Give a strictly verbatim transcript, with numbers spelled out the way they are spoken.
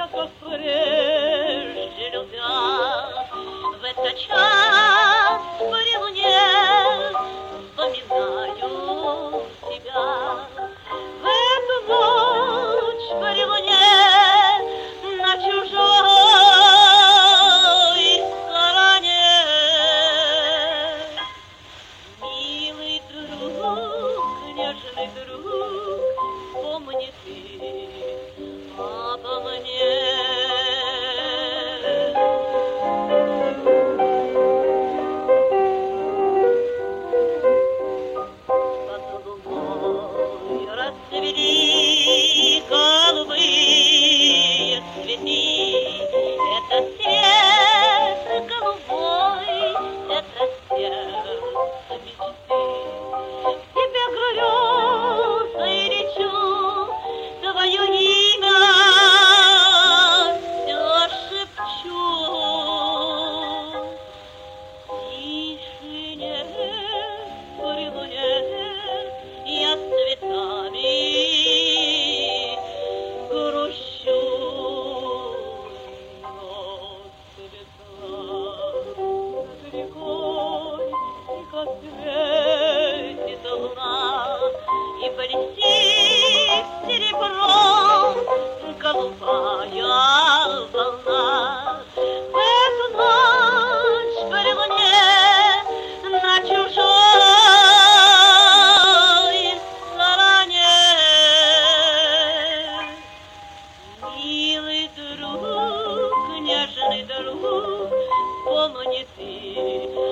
как прежде любя. В этот час при луне вспоминаю тебя. В эту ночь при луне на чужой стороне. Милый друг, нежный друг, помни ты обо мне. Под луной расцвели голубые цветы. Это свет голубой, это сердце мечты. Тебе грозой речу, твое имя все шепчу. Тишине при луне я цветами грущу. Но цвета над рекой тихо светит луна, и блестит серебром голубая волна. В эту ночь при луне на чужой стороне. Милый друг, нежный друг, помни ты